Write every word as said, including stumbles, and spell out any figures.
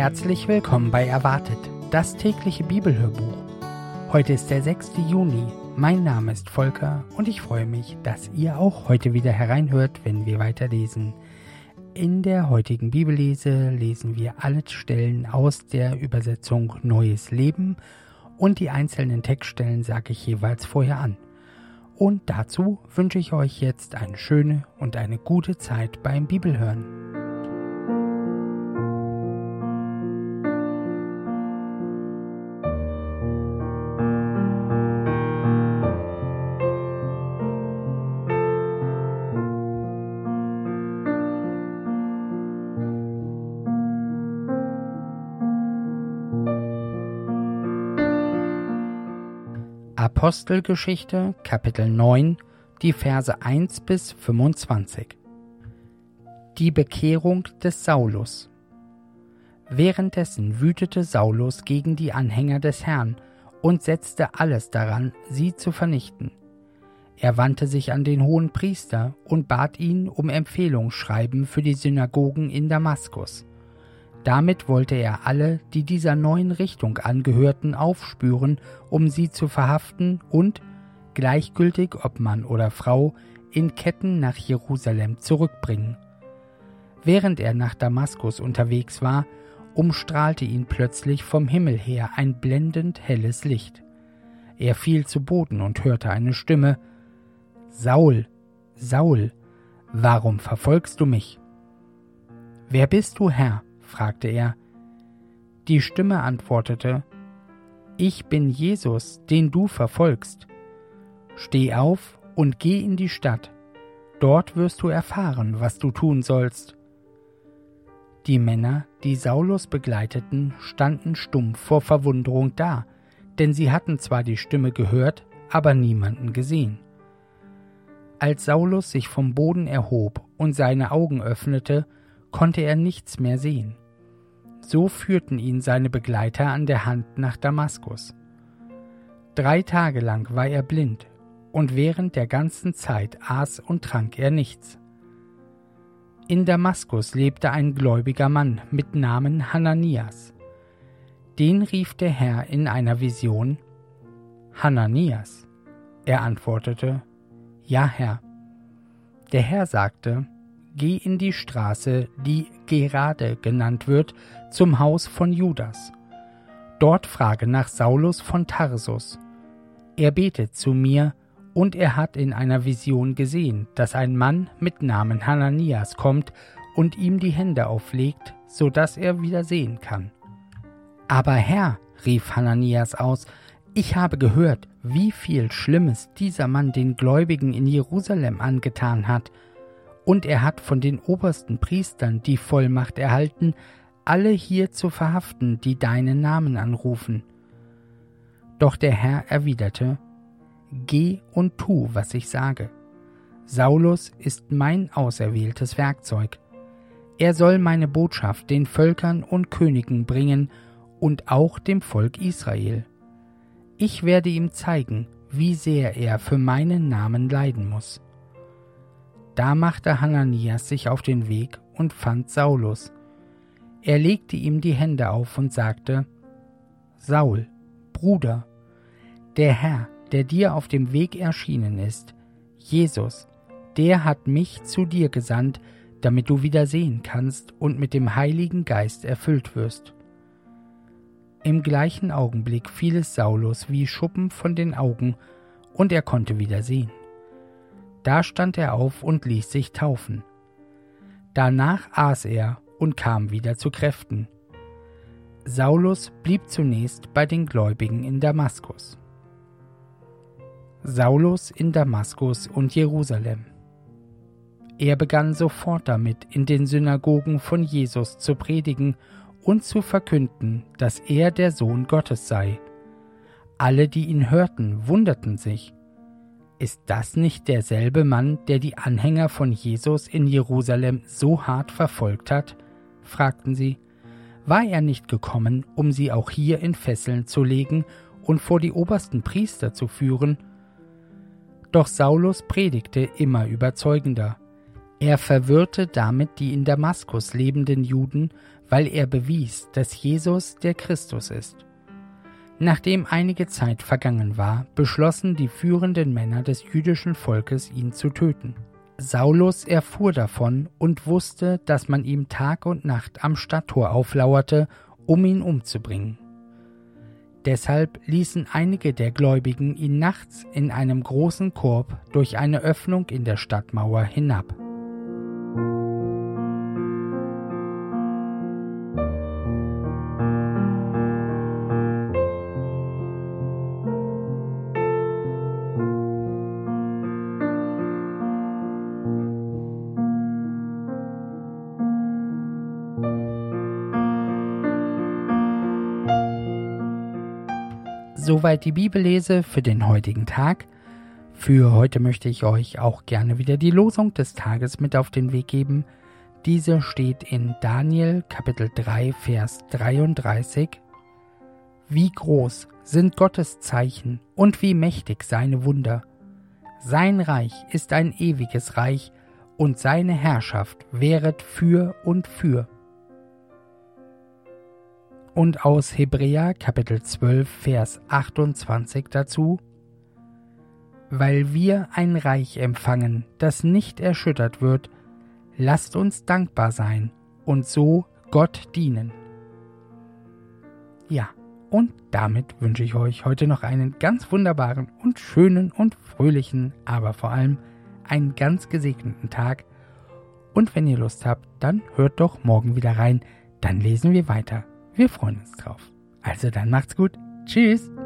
Herzlich willkommen bei Erwartet, das tägliche Bibelhörbuch. Heute ist der sechste Juni. Mein Name ist Volker und ich freue mich, dass ihr auch heute wieder hereinhört, wenn wir weiterlesen. In der heutigen Bibellese lesen wir alle Stellen aus der Übersetzung Neues Leben und die einzelnen Textstellen sage ich jeweils vorher an. Und dazu wünsche ich euch jetzt eine schöne und eine gute Zeit beim Bibelhören. Apostelgeschichte, Kapitel neun, die Verse eins bis fünfundzwanzig. Die Bekehrung des Saulus. Währenddessen wütete Saulus gegen die Anhänger des Herrn und setzte alles daran, sie zu vernichten. Er wandte sich an den Hohenpriester und bat ihn um Empfehlungsschreiben für die Synagogen in Damaskus. Damit wollte er alle, die dieser neuen Richtung angehörten, aufspüren, um sie zu verhaften und, gleichgültig ob Mann oder Frau, in Ketten nach Jerusalem zurückbringen. Während er nach Damaskus unterwegs war, umstrahlte ihn plötzlich vom Himmel her ein blendend helles Licht. Er fiel zu Boden und hörte eine Stimme: »Saul, Saul, warum verfolgst du mich?« »Wer bist du, Herr?« fragte er. Die Stimme antwortete: »Ich bin Jesus, den du verfolgst. Steh auf und geh in die Stadt. Dort wirst du erfahren, was du tun sollst.« Die Männer, die Saulus begleiteten, standen stumm vor Verwunderung da, denn sie hatten zwar die Stimme gehört, aber niemanden gesehen. Als Saulus sich vom Boden erhob und seine Augen öffnete, konnte er nichts mehr sehen. So führten ihn seine Begleiter an der Hand nach Damaskus. Drei Tage lang war er blind, und während der ganzen Zeit aß und trank er nichts. In Damaskus lebte ein gläubiger Mann mit Namen Hananias. Den rief der Herr in einer Vision: »Hananias!« Er antwortete: »Ja, Herr.« Der Herr sagte: »Geh in die Straße, die Gerade genannt wird, zum Haus von Judas. Dort frage nach Saulus von Tarsus. Er betet zu mir, und er hat in einer Vision gesehen, dass ein Mann mit Namen Hananias kommt und ihm die Hände auflegt, so dass er wieder sehen kann.« »Aber Herr«, rief Hananias aus, »ich habe gehört, wie viel Schlimmes dieser Mann den Gläubigen in Jerusalem angetan hat. Und er hat von den obersten Priestern die Vollmacht erhalten, alle hier zu verhaften, die deinen Namen anrufen.« Doch der Herr erwiderte: »Geh und tu, was ich sage. Saulus ist mein auserwähltes Werkzeug. Er soll meine Botschaft den Völkern und Königen bringen und auch dem Volk Israel. Ich werde ihm zeigen, wie sehr er für meinen Namen leiden muss.« Da machte Hananias sich auf den Weg und fand Saulus. Er legte ihm die Hände auf und sagte: »Saul, Bruder, der Herr, der dir auf dem Weg erschienen ist, Jesus, der hat mich zu dir gesandt, damit du wieder sehen kannst und mit dem Heiligen Geist erfüllt wirst.« Im gleichen Augenblick fiel es Saulus wie Schuppen von den Augen, und er konnte wieder sehen. Da stand er auf und ließ sich taufen. Danach aß er und kam wieder zu Kräften. Saulus blieb zunächst bei den Gläubigen in Damaskus. Saulus in Damaskus und Jerusalem. Er begann sofort damit, in den Synagogen von Jesus zu predigen und zu verkünden, dass er der Sohn Gottes sei. Alle, die ihn hörten, wunderten sich: »Ist das nicht derselbe Mann, der die Anhänger von Jesus in Jerusalem so hart verfolgt hat?« fragten sie. »War er nicht gekommen, um sie auch hier in Fesseln zu legen und vor die obersten Priester zu führen?« Doch Saulus predigte immer überzeugender: Er verwirrte damit die in Damaskus lebenden Juden, weil er bewies, dass Jesus der Christus ist. Nachdem einige Zeit vergangen war, beschlossen die führenden Männer des jüdischen Volkes, ihn zu töten. Saulus erfuhr davon und wusste, dass man ihm Tag und Nacht am Stadttor auflauerte, um ihn umzubringen. Deshalb ließen einige der Gläubigen ihn nachts in einem großen Korb durch eine Öffnung in der Stadtmauer hinab. Soweit die Bibellese für den heutigen Tag. Für heute möchte ich euch auch gerne wieder die Losung des Tages mit auf den Weg geben. Diese steht in Daniel Kapitel drei, Vers dreiunddreißig. Wie groß sind Gottes Zeichen und wie mächtig seine Wunder. Sein Reich ist ein ewiges Reich und seine Herrschaft währet für und für. Und aus Hebräer Kapitel zwölf, Vers achtundzwanzig dazu: Weil wir ein Reich empfangen, das nicht erschüttert wird, lasst uns dankbar sein und so Gott dienen. Ja, und damit wünsche ich euch heute noch einen ganz wunderbaren und schönen und fröhlichen, aber vor allem einen ganz gesegneten Tag. Und wenn ihr Lust habt, dann hört doch morgen wieder rein, dann lesen wir weiter. Wir freuen uns drauf. Also dann macht's gut. Tschüss.